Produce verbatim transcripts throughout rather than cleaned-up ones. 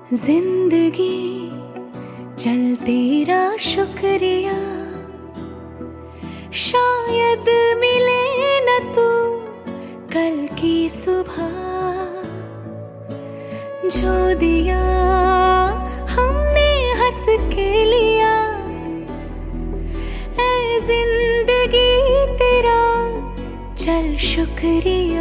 जिंदगी चल तेरा शुक्रिया, शायद मिले न तू कल की सुबह। जो दिया हमने हंस के लिया, ऐ जिंदगी तेरा चल शुक्रिया।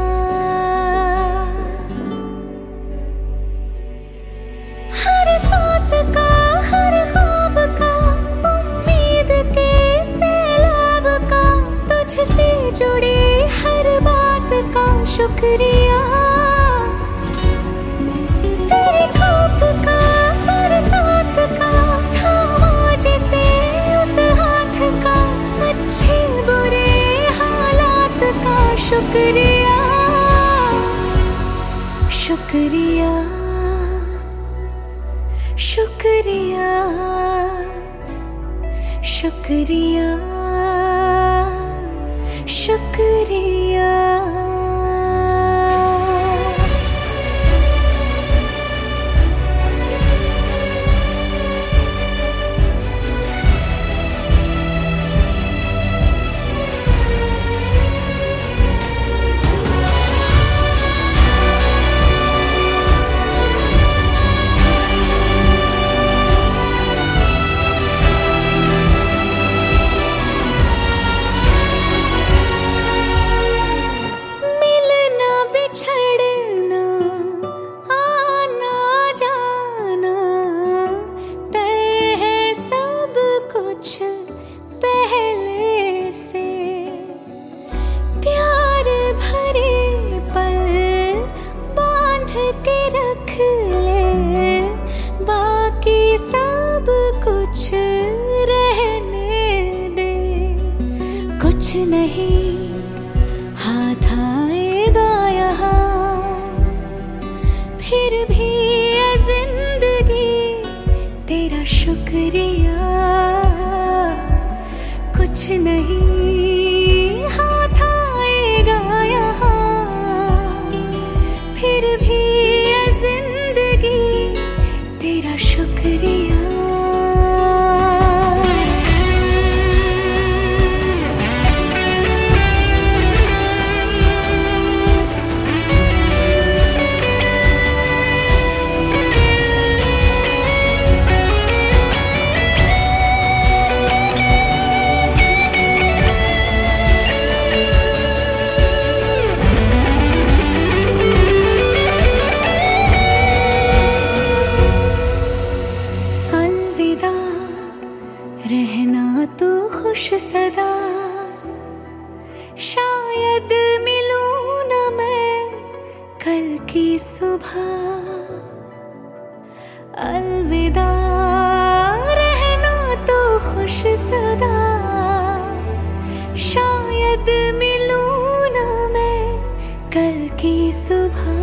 हर सांस का, हर ख्वाब का, उम्मीद के सैलाब का, तुझसे जुड़ी हर बात का शुक्रिया। तेरी धूप का, बरसात का, थामा जिसे उस हाथ का, अच्छे बुरे हालात का शुक्रिया। शुक्रिया शुक्रिया शुक्रिया शुक्रिया। के रख ले बाकी सब कुछ रहने दे, कुछ नहीं हाथ आएगा यहाँ, फिर भी ये जिंदगी तेरा शुक्रिया। कुछ नहीं हाथ आएगा यहाँ, फिर भी जिंदगी तेरा शुक्रिया। रहना तू खुश सदा, शायद मिलूं न मैं कल की सुबह। अलविदा रहना तू खुश सदा, शायद मिलूं न मैं कल की सुबह।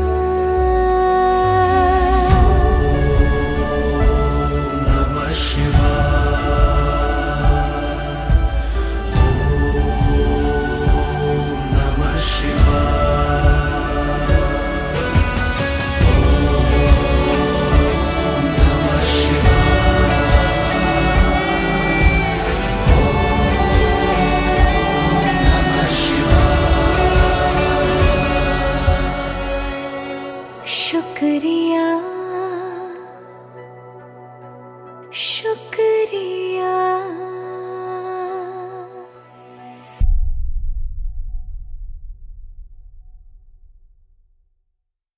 शुक्रिया शुक्रिया।